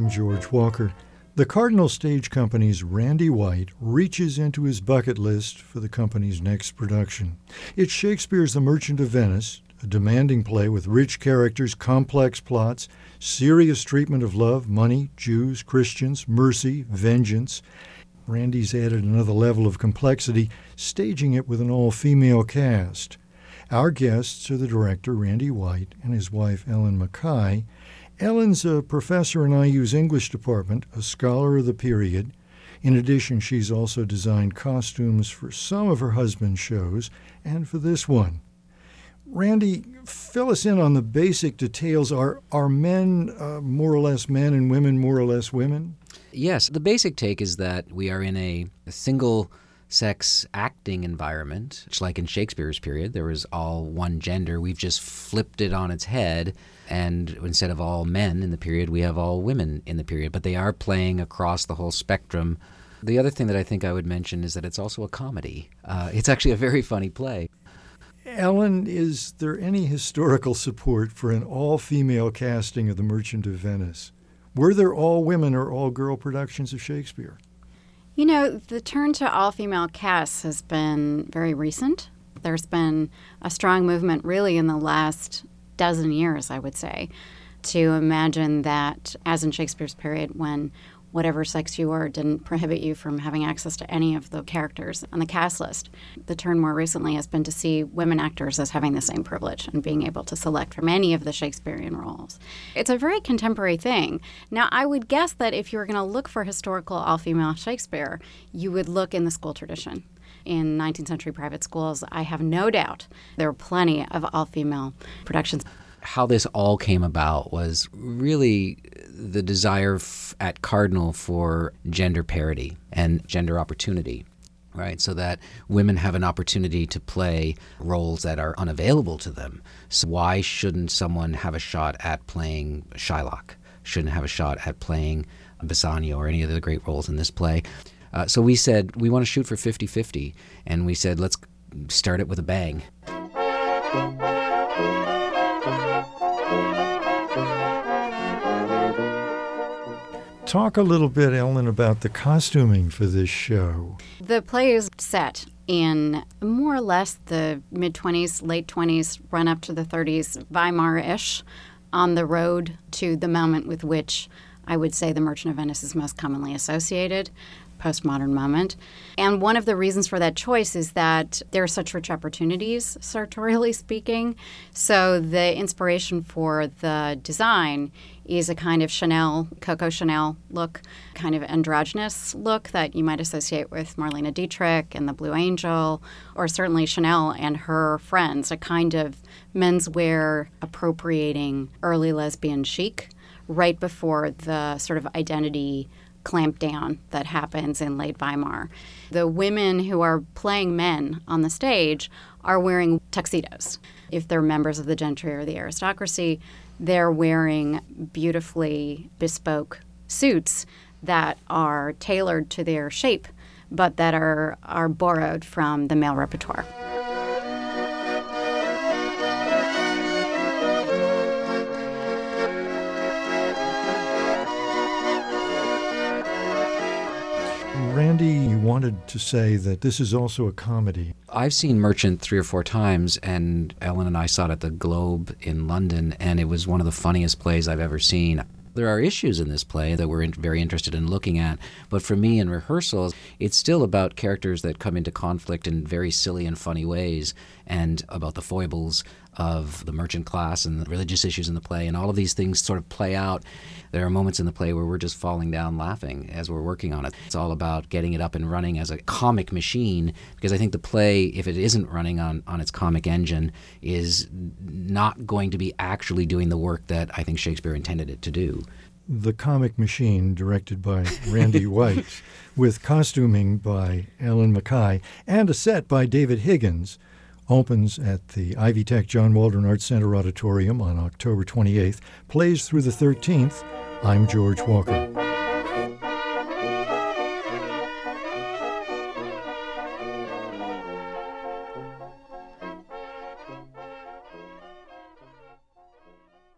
I'm George Walker. The Cardinal Stage Company's Randy White reaches into his bucket list for the company's next production. It's Shakespeare's The Merchant of Venice, a demanding play with rich characters, complex plots, serious treatment of love, money, Jews, Christians, mercy, vengeance. Randy's added another level of complexity, staging it with an all-female cast. Our guests are the director, Randy White, and his wife, Ellen Mackay. Ellen's a professor in IU's English department, a scholar of the period. In addition, she's also designed costumes for some of her husband's shows and for this one. Randy, fill us in on the basic details. Are men more or less men and women more or less women? Yes. The basic take is that we are in a single-sex acting environment. It's like in Shakespeare's period, there was all one gender. We've just flipped it on its head. And instead of all men in the period, we have all women in the period. But they are playing across the whole spectrum. The other thing that I think I would mention is that it's also a comedy. It's actually a very funny play. Ellen, is there any historical support for an all-female casting of The Merchant of Venice? Were there all-women or all-girl productions of Shakespeare? You know, the turn to all-female casts has been very recent. There's been a strong movement really in the last dozen years, I would say, to imagine that, as in Shakespeare's period, when whatever sex you were didn't prohibit you from having access to any of the characters on the cast list. The turn more recently has been to see women actors as having the same privilege and being able to select from any of the Shakespearean roles. It's a very contemporary thing. Now, I would guess that if you were going to look for historical all-female Shakespeare, you would look in the school tradition. In 19th century private schools, I have no doubt there were plenty of all-female productions. How this all came about was really the desire at Cardinal for gender parity and gender opportunity, right? So that women have an opportunity to play roles that are unavailable to them. So why shouldn't someone have a shot at playing Shylock? Shouldn't have a shot at playing Bassanio or any of the great roles in this play? So we said, we want to shoot for 50-50, and we said, let's start it with a bang. Talk a little bit, Ellen, about the costuming for this show. The play is set in more or less the mid-20s, late 20s, run up to the 30s, Weimar-ish, on the road to the moment with which I would say The Merchant of Venice is most commonly associated, postmodern moment. And one of the reasons for that choice is that there are such rich opportunities, sartorially speaking. So the inspiration for the design is a kind of Chanel, Coco Chanel look, kind of androgynous look that you might associate with Marlene Dietrich and the Blue Angel, or certainly Chanel and her friends, a kind of menswear appropriating early lesbian chic right before the sort of identity clampdown that happens in late Weimar. The women who are playing men on the stage are wearing tuxedos. If they're members of the gentry or the aristocracy, they're wearing beautifully bespoke suits that are tailored to their shape, but that are borrowed from the male repertoire. Randy, you wanted to say that this is also a comedy. I've seen Merchant 3 or 4 times, and Ellen and I saw it at the Globe in London, and it was one of the funniest plays I've ever seen. There are issues in this play that we're very interested in looking at, but for me in rehearsals, it's still about characters that come into conflict in very silly and funny ways, and about the foibles of the merchant class and the religious issues in the play, and all of these things sort of play out. There are moments in the play where we're just falling down laughing as we're working on it. It's all about getting it up and running as a comic machine, because I think the play, if it isn't running on its comic engine, is not going to be actually doing the work that I think Shakespeare intended it to do. The Comic Machine, directed by Randy White, with costuming by Ellen Mackay, and a set by David Higgins, opens at the Ivy Tech John Waldron Arts Center Auditorium on October 28th, plays through the 13th. I'm George Walker.